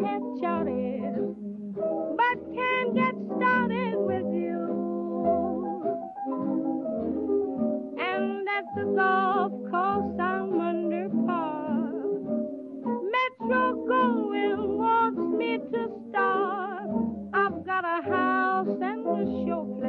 head shorted, but can't get started with you. And at the golf course I'm under par. Metro going wants me to start. I've got a house and a chauffeur.